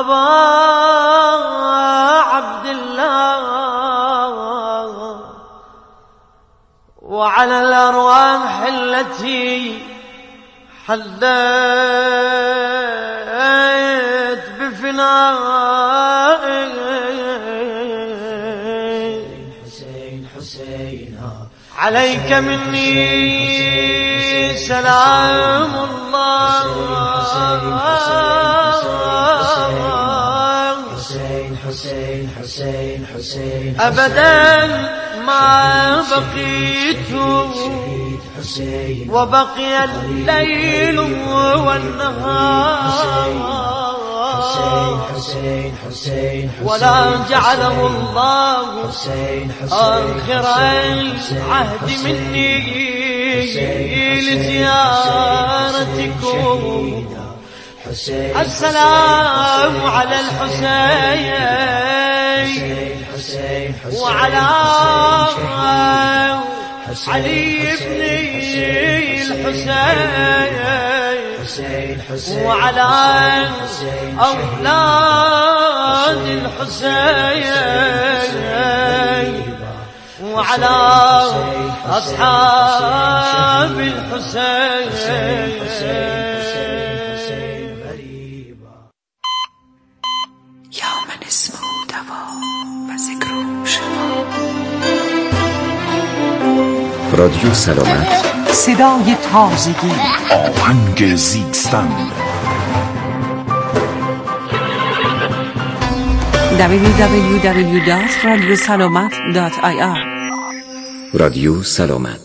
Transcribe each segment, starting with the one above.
أبا عبد الله وعلى الأرواح التي حلت بفنائك عليك مني سلام الله أبدا ما بقيت وبقي الليل والنهار ولا جعله الله آخر العهد مني لزيارتكم. السلام على الحسين وعلى علي بن الحسين وعلى أولاد الحسين وعلى أصحاب الحسين. یا من اسمه دوا و ذکر شما. رادیو سلامت، صدای تازگی، آهنگ زیستن. www.radiosalamat.ir. رادیو سلامت.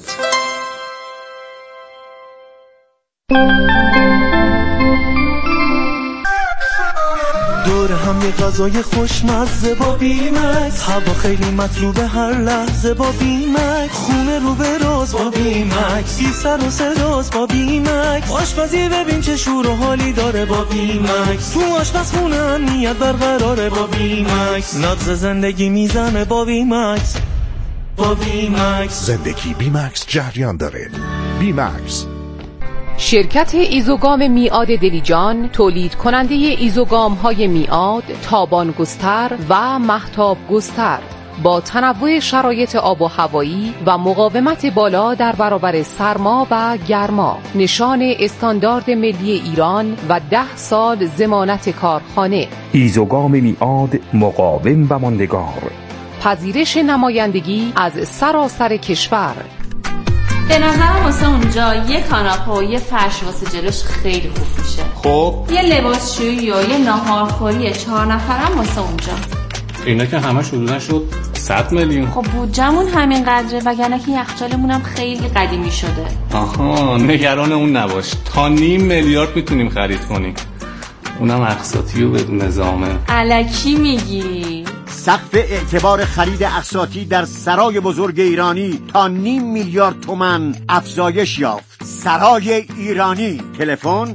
دور هم یه غذای خوشمزه با بیمکس، هوا خیلی مطلوبه هر لحظه با بیمکس، خونه رو به راز با بیمکس، بی سر و صداست با بیمکس، آشپزی ببین چه شور و حالی داره با بیمکس، تو آشپزخونه امنیت برقراره با بیمکس، نبض زندگی میزنه با بیمکس. با بیمکس زندگی بیمکس جریان داره. بیمکس شرکت ایزوگام میعاد دلیجان تولید کننده ایزوگام های میعاد، تابان گستر و مهتاب گستر با تنوع شرایط آب و هوایی و مقاومت بالا در برابر سرما و گرما، نشان استاندارد ملی ایران و 10 سال ضمانت کارخانه. ایزوگام میعاد مقاوم و ماندگار. پذیرش نمایندگی از سراسر کشور. به نظرم واسه اونجا یه کاناپه و یه فرش واسه جلوش خیلی خوب میشه. خب یه لباسشویی و یه ناهارخوری 4 نفرم واسه اونجا. اینا که همه حدوداً شد 100 میلیون. خب بودجمون همین قدره، وگرنه که یخچالمونم خیلی قدیمی شده. آها، نگران اون نباش، تا 5 میلیارد میتونیم خرید کنیم، اونم اقساطی و بدون نظامه. الکی میگی؟ سقف اعتبار خرید اقساطی در سرای بزرگ ایرانی تا 5 میلیارد تومان افزایش یافت. سرای ایرانی، تلفن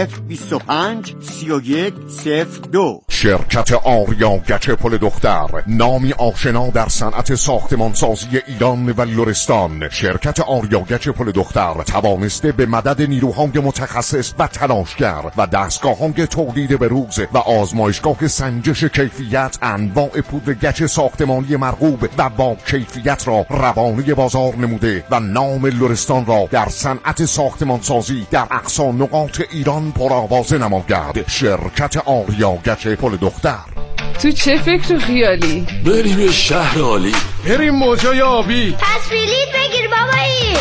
025 31 02. شرکت آریا گچ پل دختر، نامی آشنا در صنعت ساختمانسازی ایران و لرستان. شرکت آریا گچ پل دختر توانسته به مدد نیروهای متخصص و تلاشگر و دستگاه‌های تولید بروز و آزمایشگاه سنجش کیفیت انواع پودر گچ ساختمانی مرغوب و با کیفیت را روانه بازار نموده و نام لرستان را در صنعت ساختمانسازی در اقصا نقاط ایران پرآوازه نماید. شرکت آریا گچ پل دختر. تو چه فکر و خیالی؟ بریم شهر عالی، بریم موجای آبی، پس بلیط بگیر بابایی.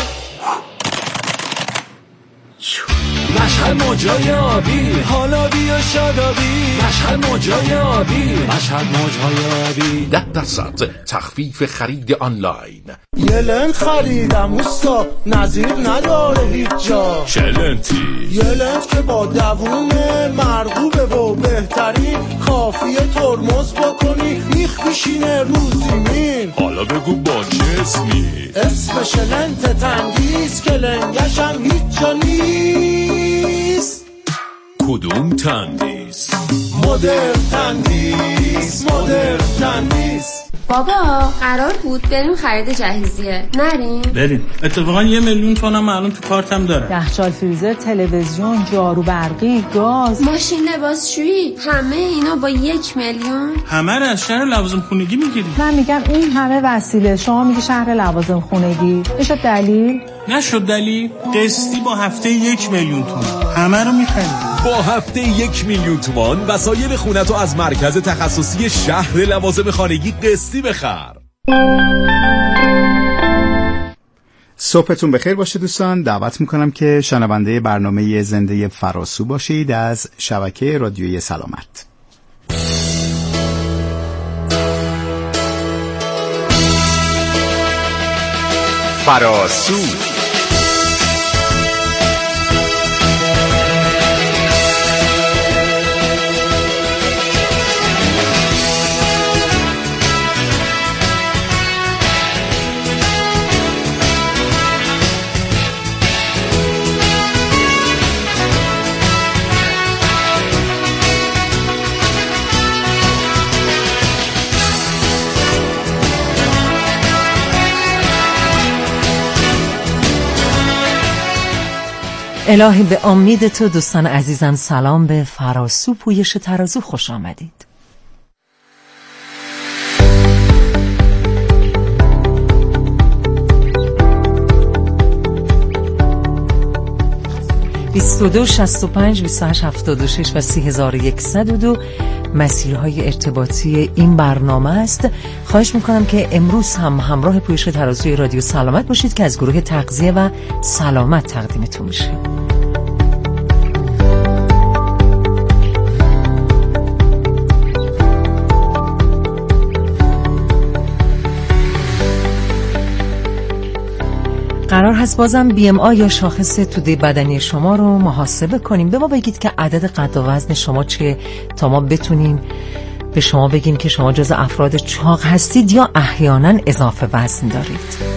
مشهد موجای آبی، حالا بیا شادابی، مشهد موجای آبی، مشهد موجای آبی. 10% تخفیف خرید آنلاین. یه لنت خریدم اوستا، نظیر نداره هیچ جا. چه لنتی؟ یه لنت که با دووم مرغوبه و بهترین، کافیه ترمز بکنی میخ میشینه رو زمین. حالا بگو با چه اسمی؟ اسمش لنت تندیس که لنگشم هیچ جا نیست. کدوم تندیس؟ مدرن تندیس، مدرن تندیس. بابا قرار بود بریم خرید جهیزیه، نریم؟ بریم. اتفاقا 1 میلیون تومن هم الان تو کارتم داره. یخچال، فریزر، تلویزیون، جارو برقی، گاز، ماشین لباسشویی، همه اینا با 1 میلیون؟ همه رو از شهر لوازم خونگی میگیریم. من میگم این همه وسیله، شما میگی شهر لوازم خونگی. میشه دلیل؟ نشد دلیل. قسطی با هفته 1 میلیون تومان همه رو میخریم. با هفته 1 میلیون تومان وسایل خونتو از مرکز تخصصی شهر لوازم خانگی قسطی بخر. صبحتون بخیر باشه دوستان. دعوت میکنم که شنونده برنامه زنده فراسو باشید از شبکه رادیویی سلامت. فراسو الهی به امید تو دوستان عزیزم سلام. به فراسو پویش ترازو خوش آمدید. (22 65 28 76 و 3102) مسیرهای ارتباطی این برنامه است. خواهش میکنم که امروز هم همراه پویش ترازوی رادیو سلامت باشید که از گروه تغذیه و سلامت تقدیمتون میشه. قرار هست بازم BMI یا شاخص توده بدنی شما رو محاسبه کنیم. به ما بگید که عدد قد و وزن شما چیه تا ما بتونیم به شما بگیم که شما جز افراد چاق هستید یا احیانا اضافه وزن دارید.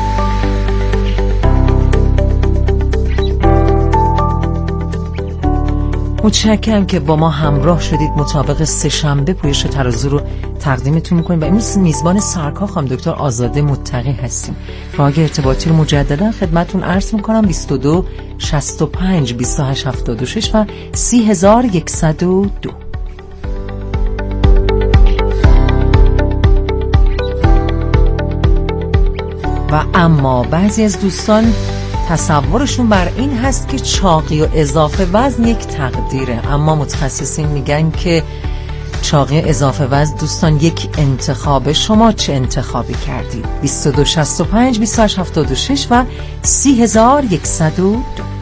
متشکرم که با ما همراه شدید. مطابق سه‌شنبه پویش ترازو رو تقدیمتون میکنیم و امروز میزبان سرکار خانم دکتر آزاده متقی هستیم. راهی ارتباطی رو مجددا خدمتتون عرض میکنم: 22 65 28 76 و 3102. و اما بعضی از دوستان تصورشون بر این هست که چاقی و اضافه وزن یک تقدیره، اما متخصصین میگن که چاقی اضافه وزن دوستان یک انتخابه. شما چه انتخابی کردید؟ 22 65 28 76 و 3102.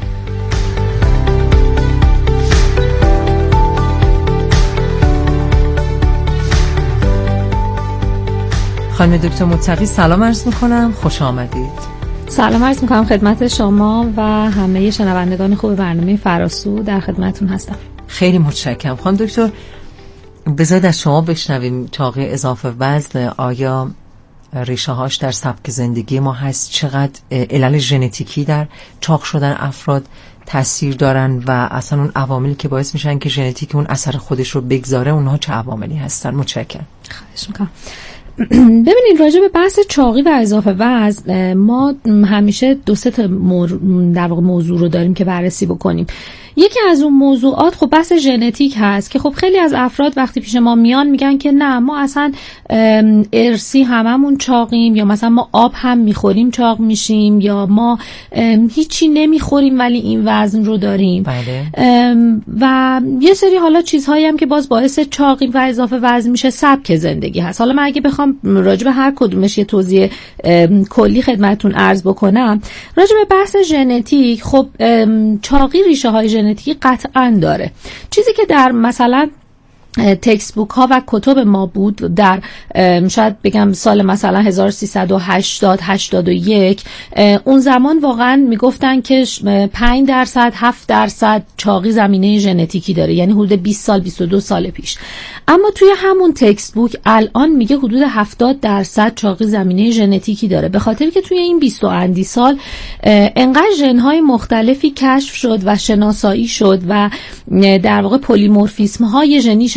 خانم دکتر متقی سلام عرض میکنم، خوش آمدید. سلام عرض میکنم خدمت شما و همه شنوندگان خوب برنامه فراسو، در خدمتون هستم. خیلی متشکرم. خانم دکتر بذارید از شما بشنویم چاقی اضافه وزن آیا ریشه هاش در سبک زندگی ما هست؟ چقدر علل ژنتیکی در چاق شدن افراد تاثیر دارن و اصلا اون عواملی که باعث میشن که ژنتیک اون اثر خودش رو بگذاره اونها چه عواملی هستن؟ متشکرم. خواهش میکنم. ببینید راجع به بحث چاقی و اضافه وزن ما همیشه دو سه تا در واقع موضوع رو داریم که بررسی بکنیم. یکی از اون موضوعات خب بحث ژنتیک هست که خب خیلی از افراد وقتی پیش ما میان میگن که نه ما اصلا ارثی هممون چاقیم، یا مثلا ما آب هم میخوریم چاق میشیم، یا ما هیچی نمیخوریم ولی این وزن رو داریم. بله. و یه سری حالا چیزهایی هم که باز باعث چاقی و اضافه وزن میشه سبک زندگی هست. حالا من اگه بخوام راجع به هر کدومش یه توضیح کلی خدمتتون عرض بکنم، راجع به بحث ژنتیک خب چاقی ریشه های ژنتیکی قطعاً داره. چیزی که در مثلا تکست بوک ها و کتب ما بود در شاید بگم سال مثلا 1380 81 اون زمان واقعا میگفتن که 5% 7% چاقی زمینه ژنتیکی داره، یعنی حدود 20 سال 22 سال پیش. اما توی همون تکست بوک الان میگه حدود 70% چاقی زمینه ژنتیکی داره، به خاطر که توی این 20 اندی سال انقدر ژن‌های مختلفی کشف شد و شناسایی شد و در واقع پلیمورفیسم های ژنی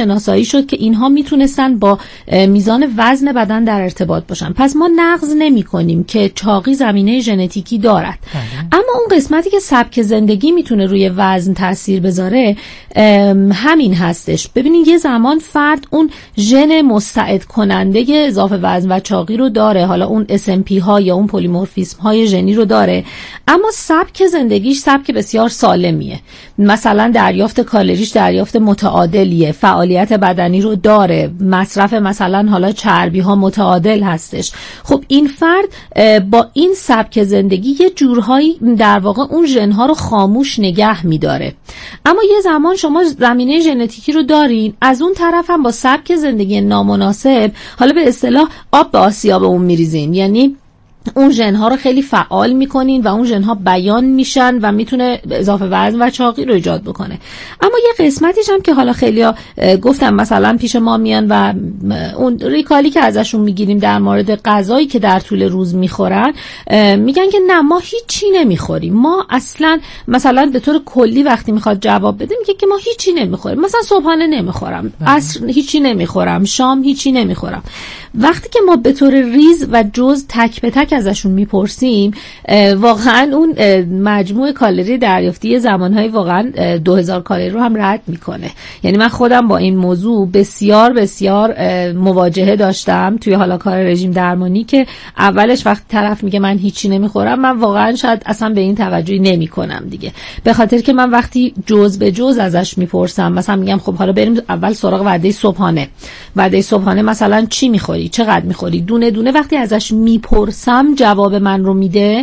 شناسایی شد که اینها میتونستن با میزان وزن بدن در ارتباط باشن. پس ما نقض نمی کنیم که چاقی زمینه ژنتیکی دارد. اما اون قسمتی که سبک زندگی میتونه روی وزن تاثیر بذاره همین هستش. ببینید یه زمان فرد اون ژن مستعد کننده اضافه وزن و چاقی رو داره، حالا اون SMP ها یا اون پلیمورفیسم های ژنی رو داره، اما سبک زندگیش سبک بسیار سالمیه. مثلا دریافت کالریش دریافت متعادلیه، فعالیت بدنی رو داره، مصرف مثلا حالا چربی ها متعادل هستش. خب این فرد با این سبک زندگی یه جورهایی در واقع اون ژن ها رو خاموش نگه میداره. اما یه زمان شما زمینه ژنتیکی رو دارین، از اون طرف هم با سبک زندگی نامناسب حالا به اصطلاح آب به آسیاب اون میریزین، یعنی اون ژن‌ها رو خیلی فعال می‌کنین و اون ژن‌ها بیان میشن و میتونه اضافه وزن و چاقی رو ایجاد بکنه. اما یه قسمتیش هم که حالا خیلی‌ها گفتم مثلا پیش ما میان و اون ریکالی که ازشون میگیریم در مورد غذایی که در طول روز میخورن، میگن که نه ما هیچی نمیخوریم، ما اصلا مثلا به طور کلی وقتی میخواد جواب بده میگه که ما هیچی نمیخوریم، مثلا صبحانه نمیخورم، عصر هیچی نمیخورم، شام هیچی نمیخورم. وقتی که ما به طور ریز و جز تک به تک ازشون میپرسیم، واقعا اون مجموع کالری دریافتی زمانهای واقعا 2000 کالری رو هم رد میکنه. یعنی من خودم با این موضوع بسیار بسیار مواجهه داشتم توی حالا کار رژیم درمانی، که اولش وقتی طرف میگه من هیچی نمیخورم، من واقعا شاید اصلا به این توجهی نمیکنم دیگه، به خاطر که من وقتی جز به جز ازش میپرسم، مثلا میگم خب حالا بریم اول سراغ وعده صبحانه. وعده صبحانه مثلا چی میخوری، چقدر میخوری، دونه دونه وقتی ازش میپرسم جواب من رو میده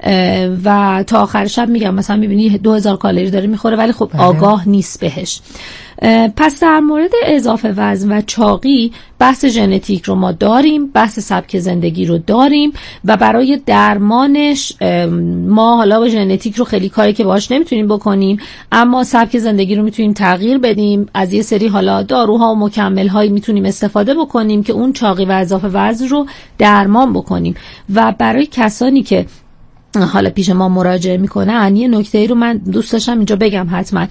و تا آخر شب میگم مثلا میبینی 2000 کالری داره میخوره ولی خب آگاه نیست بهش. پس در مورد اضافه وزن و چاقی بحث ژنتیک رو ما داریم، بحث سبک زندگی رو داریم و برای درمانش ما حالا ژنتیک رو خیلی کاری که باهاش نمیتونیم بکنیم، اما سبک زندگی رو میتونیم تغییر بدیم. از یه سری حالا داروها و مکمل‌هایی میتونیم استفاده بکنیم که اون چاقی و اضافه وزن رو درمان بکنیم. و برای کسانی که حالا پیش ما مراجعه میکنن، یه نکته‌ای رو من دوست داشتم اینجا بگم، حتما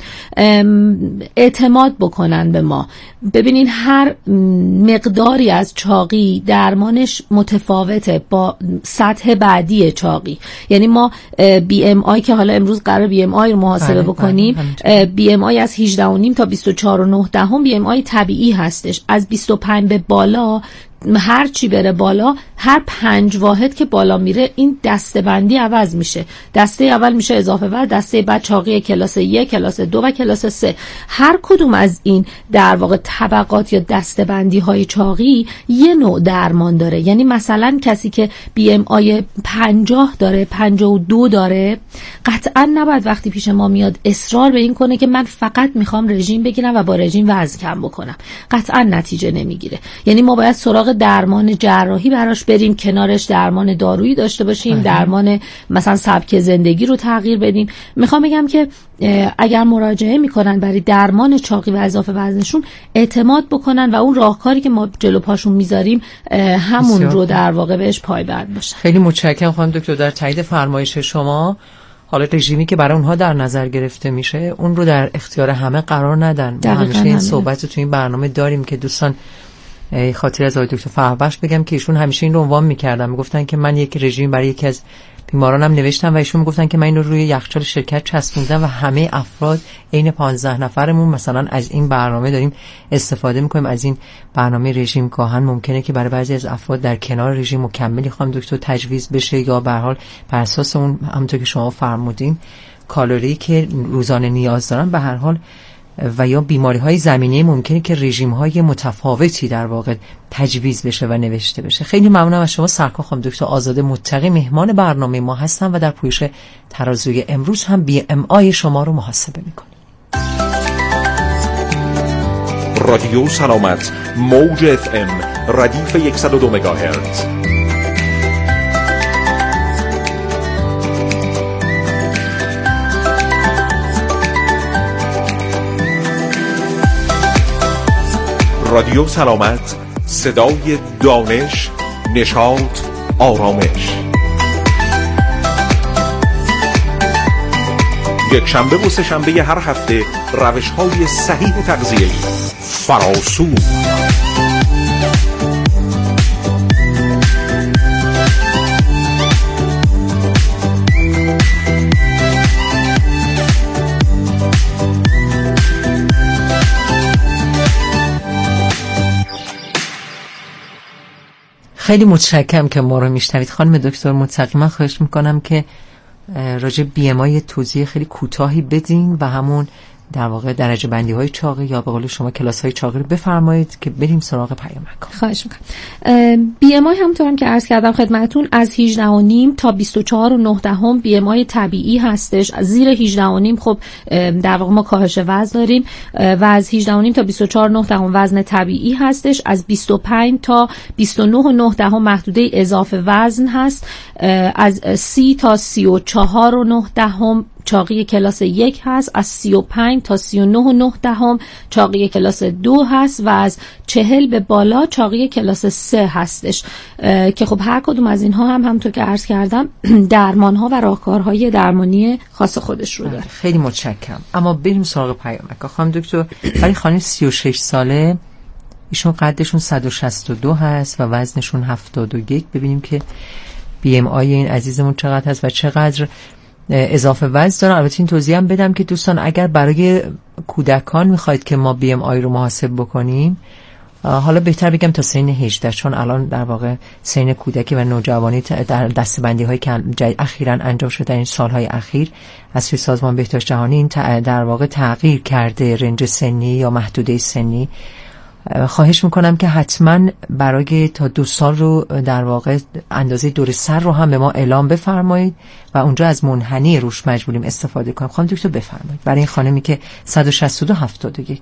اعتماد بکنن به ما. ببینین هر مقداری از چاقی درمانش متفاوته با سطح بعدی چاقی. یعنی ما BMI که حالا امروز قرار BMI رو محاسبه بکنیم، BMI از 18.5 تا 24.9 BMI طبیعی هستش. از 25 به بالا هر چی بره بالا، هر 5 واحد که بالا میره این دسته بندی عوض میشه. دسته اول میشه اضافه وزن، دسته بعد چاقی کلاس 1، کلاس 2 و کلاس 3. هر کدوم از این در واقع طبقات یا دسته بندی های چاقی یه نوع درمان داره. یعنی مثلا کسی که BMI 50 داره، 52 داره، قطعا نباید وقتی پیش ما میاد اصرار به این کنه که من فقط میخوام رژیم بگیرم و با رژیم وزن کم بکنم. قطعا نتیجه نمیگیره. یعنی ما باید سراغ درمان جراحی براش بریم، کنارش درمان دارویی داشته باشیم، درمان مثلا سبک زندگی رو تغییر بدیم. میخوام بگم که اگر مراجعه میکنن برای درمان چاقی و اضافه وزنشون، اعتماد بکنن و اون راهکاری که ما جلو پاشون میذاریم همون رو در واقع بهش پایبند باشن. خیلی متشکرم خانم دکتر. در تایید فرمایش شما، حالا رژیمی که برای اونها در نظر گرفته میشه اون رو در اختیار همه قرار ندن. ما همیشه این صحبت رو تو این برنامه داریم که دوستان خاطر از آقای دکتر فرهبخش بگم که ایشون همیشه این رو عنوان می‌کردن، میگفتن که من یک رژیم برای یکی از بیمارانم نوشتم و ایشون میگفتن که من اینو روی یخچال شرکت چسبوندم و همه افراد عین 15 نفرمون مثلا از این برنامه داریم استفاده می‌کنیم، از این برنامه رژیم. گاهن ممکنه که برای بعضی از افراد در کنار رژیم مکملی خانم دکتر تجویز بشه یا به هر حال بر اساس اون همونطور که شما فرمودین کالری که روزانه نیاز دارن به هر حال و یا بیماری‌های زمینی ممکنه که رژیم‌های متفاوتی در واقع تجویز بشه و نوشته بشه. خیلی ممنونم از شما سرکار خانم دکتر آزاده متقی، مهمان برنامه ما هستن و در پویش ترازوی امروز هم BMI شما رو محاسبه می‌کنیم. رادیو سلامت، موج FM، ردیف 102 مگاهرتز. رادیو سلامت، صدای دانش، نشاط، آرامش. یک شنبه و سه شنبه هر هفته روش‌های صحیح تغذیه‌ای. فراسو. خیلی متشکرم که ما رو میشنوید. خانم دکتر متقی، من خواهش میکنم که راجع BMI توضیح خیلی کوتاهی بدین و همون در واقع درجه بندی های چاقی یا به قول شما کلاس های چاقی رو بفرمایید که بریم سراغ پیامک. خواهش میکنم. BMI همونطورم که عرض کردم خدمتتون از 18.5 تا 24.9 BMI طبیعی هستش. از زیر 18.5 خب در واقع ما کاهش وزن داریم و از 18.5 تا 24.9 وزن طبیعی هستش. از 25 تا 29.9 محدوده اضافه وزن هست. از 30 تا 34.9 چاقی کلاس 1 هست. از 35 تا 39.9 چاقی کلاس 2 هست و از 40 به بالا چاقی کلاس 3 هستش که خب هر کدوم از اینها هم همونطور که عرض کردم درمان‌ها و راهکارهای درمانی خاص خودش رو داره. خیلی متشکرم. اما بریم سراغ پیامک. خانم دکتر، برای خانم 36 ساله ایشون قدشون 162 هست و وزنشون 71. ببینیم که BMI این عزیزمون چقدر هست و چقدر اضافه وزن دارن. البته این توضیح هم بدم که دوستان اگر برای کودکان میخواید که ما BMI رو محاسب بکنیم، حالا بهتر بگم تا سن 18، چون الان در واقع سن کودکی و نوجوانی در دسته‌بندی هایی که اخیراً انجام شده در این سالهای اخیر از سوی سازمان بهداشت جهانی این در واقع تغییر کرده رنج سنی یا محدوده سنی. خواهش میکنم که حتما برای تا 2 سال رو در واقع اندازه دور سر رو هم به ما اعلام بفرمایید و اونجا از منحنی روش مجبوریم استفاده کنیم. خانم دکتر بفرمایید برای این خانمی که 162 71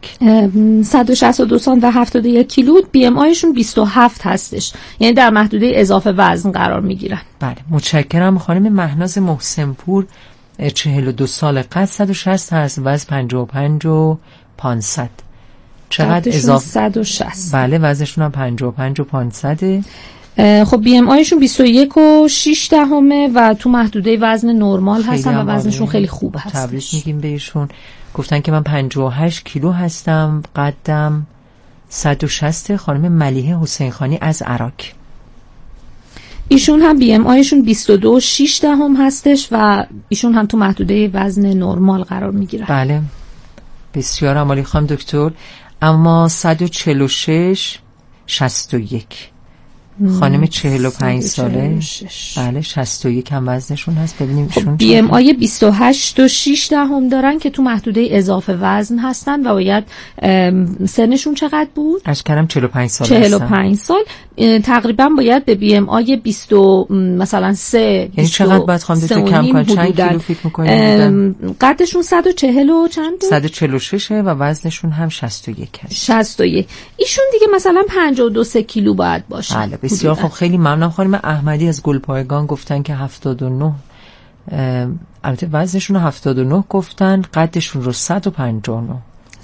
162 سانت و 71 کیلو BMI شون 27 هستش، یعنی در محدوده اضافه وزن قرار میگیرن. بله متشکرم. خانم مهناز محسن پور 42 سال، قد 160 هست، وزن 55 و 500. چقدر اضافه؟ 160. بله وزنشون هم 55 و 500. خب BMI شون 21 و 6 دهمه و تو محدوده وزن نرمال هستن و وزنشون خیلی خوب هست. تبریک میگیم بهشون. گفتن که من 58 کیلو هستم، قدم 160. خانم ملیحه حسین خانی از عراق، ایشون هم BMI شون 22 و 6 دهم هستش و ایشون هم تو محدوده وزن نرمال قرار میگیرن. بله بسیار عالی خانم دکتر. اما 146 61 خانم 45 ساله، بله 61 هم وزنشون هست. ببینیم ایشون BMI 28 و 6 دهم دارن که تو محدوده اضافه وزن هستن و باید سنشون چقدر بود؟ از کردم 45 سال 45 سال تقریبا باید به BMI 20 مثلا 3 یعنی چقدر باید خانم دکتر کم کنن؟ چند کیلو فکر می‌کنید؟ قدشون 140 و چند بود؟ 146 و وزنشون هم 61 هست. 61. ایشون دیگه مثلا 52 کیلو باید باشه. بله بسیار خب. خیلی ممنونم. خانم احمدی از گلپایگان گفتن که 79، البته وزنشون رو 79 گفتن، قدشون رو 159.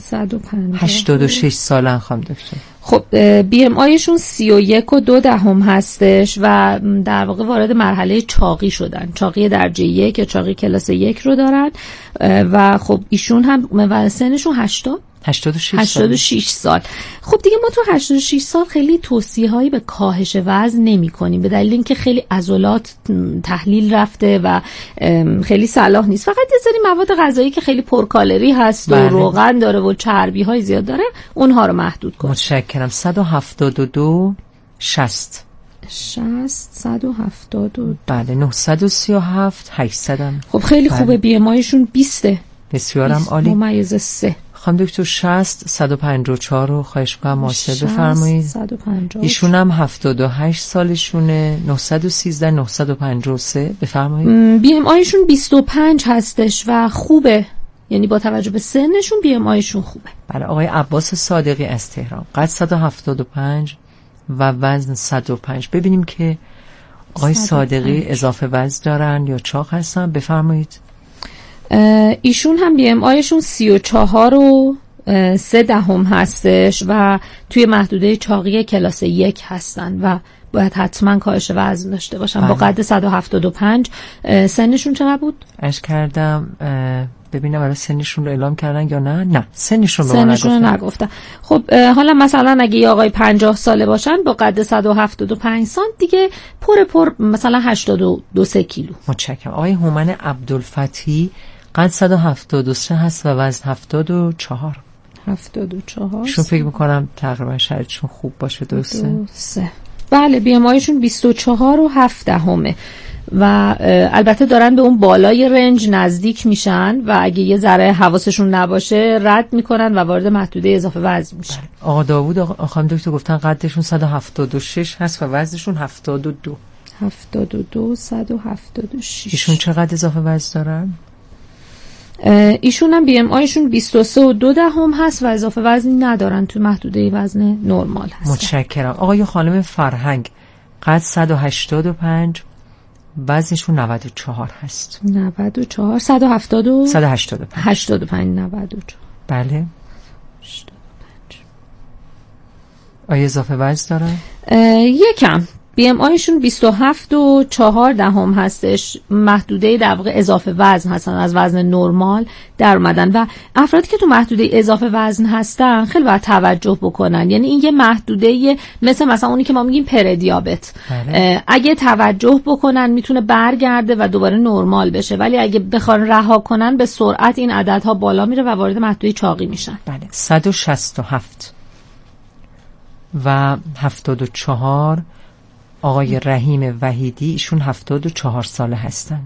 86 سالن خانم دکتر. خب BMI شون 31 و 2 دهم هستش و در واقع وارد مرحله چاقی شدن، چاقی درجه 1 یا چاقی کلاس 1 رو دارن و خب ایشون هم و سنشون 86 سال. خب دیگه ما تو 86 سال خیلی توصیه‌هایی به کاهش وزن نمی‌کنیم به دلیل اینکه خیلی عضلات تحلیل رفته و خیلی صلاح نیست. فقط یه سری مواد غذایی که خیلی پرکالری هست و روغن داره و چربی‌های زیاد داره اونها رو محدود کنیم. متشکرم. 172 60 172 بله 937 800 هم. خب خیلی خوبه. BMI شون 20. بسیارم عالی. ممیز 3. خانم دکتر 60 154 رو خواهش می‌کنم محاسبه بفرمایید. 150. ایشون هم 78 سالشونه. 913 953 بفرمایید. BMI شون 25 هستش و خوبه، یعنی با توجه به سنشون BMI شون خوبه. بله آقای عباس صادقی از تهران، قد 175 و وزن 105. ببینیم که آقای صادقی اضافه وزن دارن یا چاق هستن. بفرمایید. ایشون هم BMI شون 34 و 3 دهم هستش و توی محدوده چاقی کلاس 1 هستن و باید حتما کاهش وزن داشته باشن با قد 175. سنشون چقدر بود؟ اش کردم ببینم الان سنشون رو اعلام کردن یا نه سنشون رو نگفتن. خب حالا مثلا اگه یه آقای 50 ساله باشن با قد 175 سانت دیگه پر مثلا 82 کیلو. متشکرم. آقای هومن عبدالفتیح قد 173 هست و وزن 74. شون فکر میکنم تقریبا شرایطشون خوب باشه. درسته؟ بله BMIشون 24.7 و البته دارن به اون بالای رنج نزدیک میشن و اگه یه ذره حواسشون نباشه رد میکنن و وارد محدوده اضافه وزن میشن. آقا داوود خانم دکتر گفتن قدشون 176 هست و وزنشون 72. 176. ایشون چقدر اضافه وزن دارن؟ ایشون هم BMIشون 23.2 هست و اضافه وزنی ندارن، تو محدوده وزن نرمال هستن. متشکرم. آقای خانم فرهنگ قد 185 وزنشون 94 هست. 94 185 94. بله. 85. آیا اضافه وزن دارن؟ یکم. BMIشون 27.4 هستش. محدوده در واقع اضافه وزن هستن، از وزن نرمال در اومدن و افرادی که تو محدوده اضافه وزن هستن خیلی باید توجه بکنن. یعنی این یه محدوده مثلا اونی که ما میگیم پردیابت. اگه توجه بکنن میتونه برگرده و دوباره نرمال بشه، ولی اگه بخوان رها کنن به سرعت این عددها بالا میره و وارد محدوده چاقی میشن. بله. 167 و 74. آقای رحیم وحیدی ایشون 74 ساله هستن.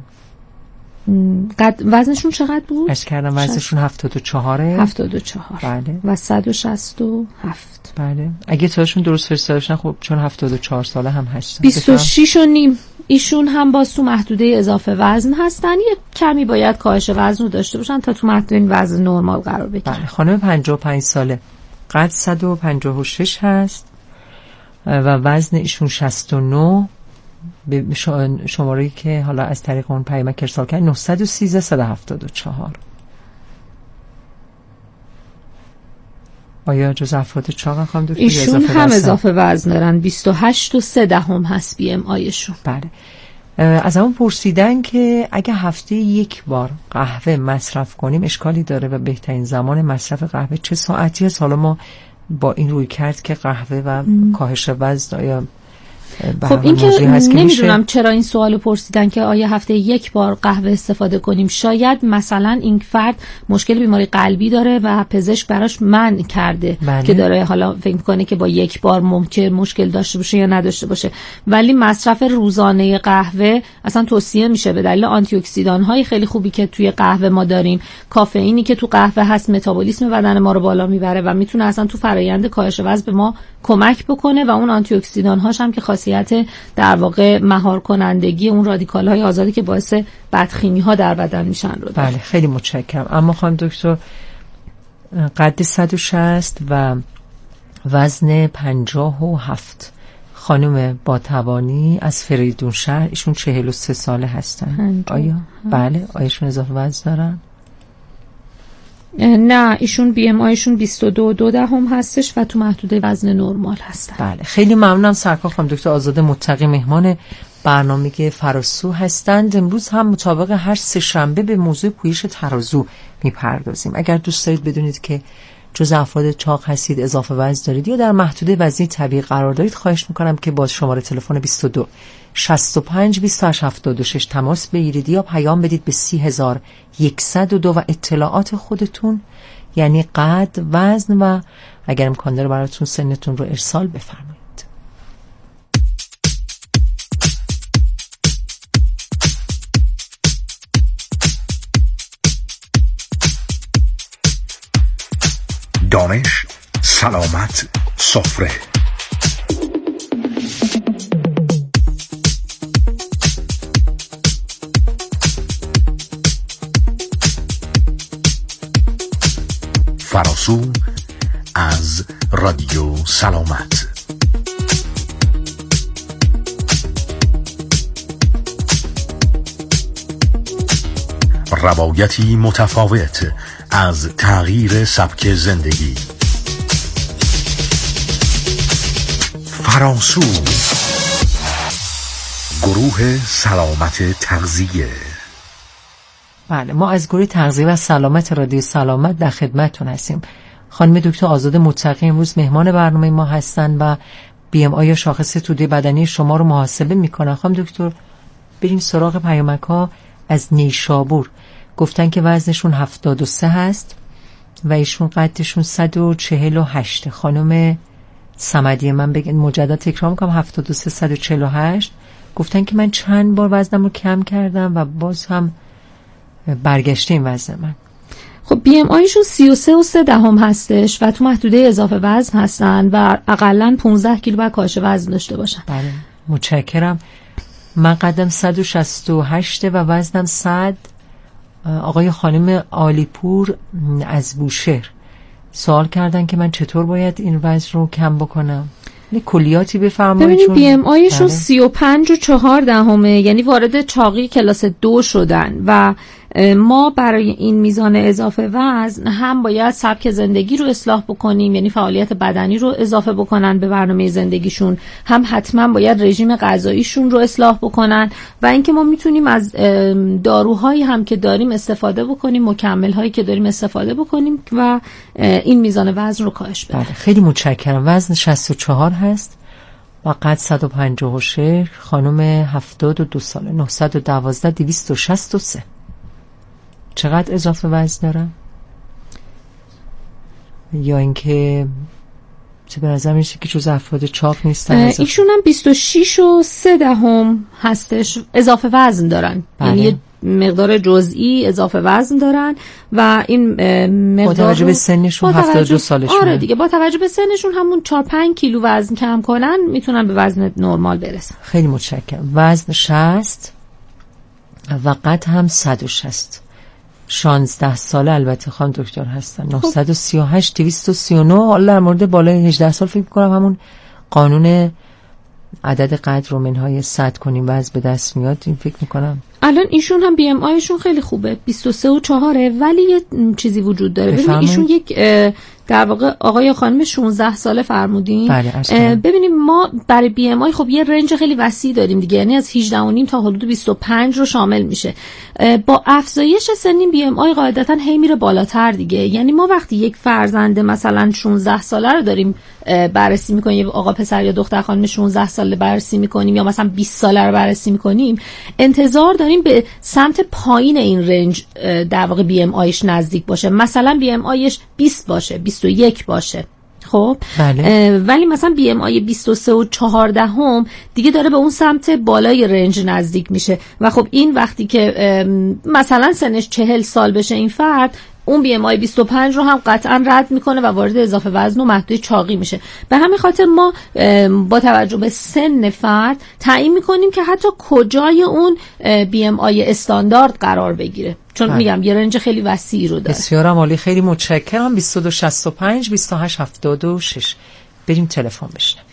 وزنشون چقدر بود؟ اش کردم وزنشون 74. 74. بله. و 167. بله. اگه تاشون درست فرستاده باشن خب چون 74 ساله هم هستن. 26 و نیم. ایشون هم باز تو محدوده اضافه وزن هستن. یه کمی باید کاهش وزن رو داشته باشن تا تو محدوده وزن نرمال قرار بگیرن. بله. خانم 55 ساله قد 156 هست و وزن ایشون 69 به شماره‌ای که حالا از طریق اون پیامک ارسال کردن 913 174. آیا جز افراد چاق خانم دکتر؟ ایشون هم اضافه وزن دارن. 28.3 هست BMIشون. بله. از همون پرسیدن که اگه هفته یک بار قهوه مصرف کنیم اشکالی داره و بهترین زمان مصرف قهوه چه ساعتی است؟ حالا ما با این روی کرد که قهوه و کاهش وزن آیا خب این که نمیدونم چرا این سوالو پرسیدن که آیا هفته یک بار قهوه استفاده کنیم. شاید مثلا این فرد مشکل بیماری قلبی داره و پزشک براش منع کرده. بله. که داره حالا فکر میکنه که با یک بار مشکل داشته باشه یا نداشته باشه، ولی مصرف روزانه قهوه اصلا توصیه میشه به دلیل آنتی اکسیدان های خیلی خوبی که توی قهوه ما داریم. کافئینی که تو قهوه هست متابولیسم بدن ما رو بالا میبره و میتونه اصلا تو فرآیند کاهش وزن به ما کمک بکنه و اون آنتی اکسیدان هاش هم که خاصیت در واقع مهار کنندگی اون رادیکال های آزادی که باعث بدخیمی ها در بدن میشن رو داره. بله خیلی متشکرم. اما خانم دکتر قد 160 و وزن 57. خانم با توانی از فریدون شهر ایشون 43 ساله هستن. آیا بله آیشون اضافه وزن دارن؟ نه ایشون BMIشون 22.2 هستش و تو محدوده وزن نرمال هستن. بله خیلی ممنونم. سرکار خانم دکتر آزاده متقی مهمان برنامه فراسو هستند. امروز هم مطابق هر سه شنبه به موضوع پویش ترازو میپردازیم. اگر دوست دارید بدونید که جز افراد چاق هستید، اضافه وزن دارید یا در محدوده وزنی طبیعی قرار دارید، خواهش میکنم که با شماره تلفن 22 65 28 76 تماس بگیرید یا پیام بدید به 30102 و اطلاعات خودتون یعنی قد، وزن و اگر امکان داره براتون سنتون رو ارسال بفرمایید. دانش، سلامت، سفره. فراسو از رادیو سلامت. روایتی متفاوت از تغییر سبک زندگی. فراسو گروه سلامت تغذیه. بله، ما از گروه تغذیه و سلامت رادیو سلامت در خدمتتون هستیم. خانم دکتر آزاده متقی امروز مهمان برنامه ما هستن و BMI یا شاخص توده بدنی شما رو محاسبه میکنن. خانم دکتر بریم سراغ پیامک‌ها. از نیشابور گفتن که وزنشون 73 هست و ایشون قدشون 148. خانم صمدی، من بگن مجدد تکرار میکنم، 73 148. گفتن که من چند بار وزنم رو کم کردم و باز هم برگشته این وزن من. خب BMI شون 33.3 هستش و تو محدوده اضافه وزن هستن و اقلن 15 کیلو باید کاهش وزن داشته باشن. بله متشکرم. من قدم 168 و وزنم 100. آقای خانم عالیپور از بوشهر سوال کردن که من چطور باید این وزن رو کم بکنم. کلیاتی بفرمایید. ببینید BMI شون 35.4 یعنی وارد چاقی کلاس 2 شدن و ما برای این میزان اضافه وزن هم باید سبک زندگی رو اصلاح بکنیم، یعنی فعالیت بدنی رو اضافه بکنن به برنامه زندگیشون، هم حتما باید رژیم غذاییشون رو اصلاح بکنن و اینکه ما میتونیم از داروهایی هم که داریم استفاده بکنیم، مکمل هایی که داریم استفاده بکنیم و این میزان وزن رو کاهش بدیم. خیلی متشکرم. وزن 64 هست و قد 156. خانم 72 ساله. 912 263. چقدر اضافه وزن دارم؟ یا اینکه چه به نظر میشه که جز افراد چاق نیستن؟ ایشون هم 26.3 هستش اضافه وزن دارن. یعنی مقدار جزئی اضافه وزن دارن و این مقدار با توجه به سنشون 72 سالشون. آره دیگه، با توجه به سنشون همون 4-5 کیلو وزن کم کنن میتونن به وزن نرمال برسن. خیلی متشکرم. وزن 60 و قد هم 160. 16 ساله البته خانم دکتر هستن. 938 239. حالا در مورد بالای 18 سال فکر می‌کنم همون قانون عدد قد رو منهای 100 کنیم وزن به دست میاد. این فکر می‌کنم الان ایشون هم BMI شون خیلی خوبه 23.4 ولی یه چیزی وجود داره. ببینید ایشون یک در واقع آقای یا خانم 16 ساله فرمودین. ببینیم ما برای BMI خب یه رنج خیلی وسیع داریم دیگه، یعنی از 18.5 تا حدود 25 رو شامل میشه. با افزایش سنین BMI قاعدتا هی میره بالاتر دیگه. یعنی ما وقتی یک فرزند مثلا 16 ساله رو داریم بررسی میکنیم، آقا پسر یا دختر خانم 16 ساله بررسی میکنیم یا مثلا 20 ساله رو بررسی میکنیم، انتظار داریم به سمت پایین این رنج در واقع BMIش نزدیک باشه. مثلا BMIش 20 باشه، 21 باشه. خب ولی مثلا BMI 23.4 دیگه داره به اون سمت بالای رنج نزدیک میشه و خب این وقتی که مثلا سنش 40 سال بشه این فرد، اون BMI 25 رو هم قطعا رد میکنه و وارد اضافه وزن و محدوده چاقی میشه. به همین خاطر ما با توجه به سن فرد تعیین میکنیم که حتی کجای اون BMI استاندارد قرار بگیره، چون میگم یه رنج خیلی وسیعی رو داره. بسیار عالی، خیلی متشکرم. 2265 2876. بریم تلفن بشنویم.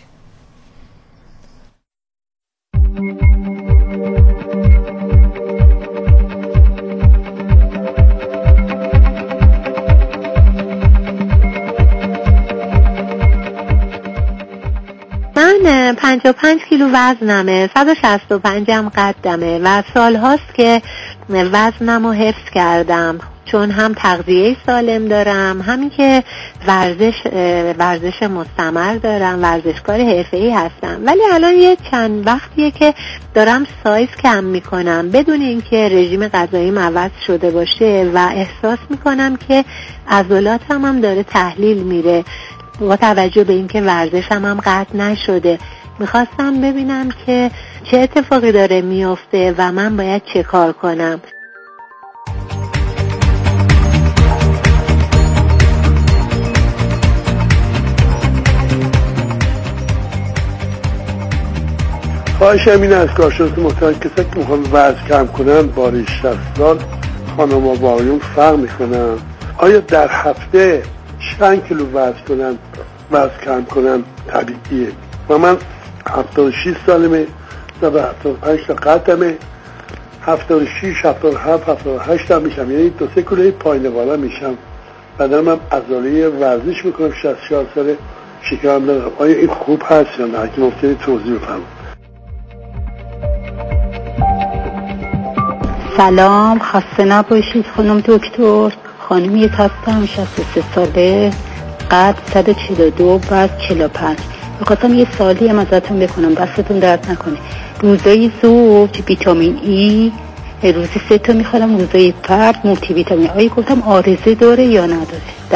من 55 کیلو وزنمه، 165 هم قدمه و سال هاست که وزنم رو حفظ کردم، چون هم تغذیه سالم دارم، همین که ورزش مستمر دارم، ورزشکار حرفه‌ای هستم. ولی الان یه چند وقتیه که دارم سایز کم میکنم بدون اینکه رژیم غذاییم عوض شده باشه و احساس میکنم که عضلاتم هم داره تحلیل میره با توجه به اینکه ورزشم هم قطع نشده. میخواستم ببینم که چه اتفاقی داره میفته و من باید چه کار کنم. خواهشم این از کارشناس محترم کسایی که میخوان وزن کم کنن بالای 60 سال، خانم و آقایون فرق میکنن. آیا در هفته چند کیلو وزن کم کنن طبیعیه؟ و من 76 سالمه، 75 تا قدمه، 76 77 78 هم میشم، یعنی 2-3 کیلوی پایین بالا میشم. بعدم هم عضله ورزش میکنم، 64 ساله، شکرم دارم. آیا این خوب هست یا نه؟ اگه ممکنه توضیح بفرمایید. سلام، خسته نباشید خانم دکتر. خانمیت هستم، 63 ساله، قد 142، وزن 45. می‌خواستم یه سوالی هم ازتون بکنم، دستتون درد نکنه. روزای زوج ویتامین ای روزی 3 تا میخورم، روزای فرد مولتی ویتامین. آیا گفتم عارضه داره یا نداره؟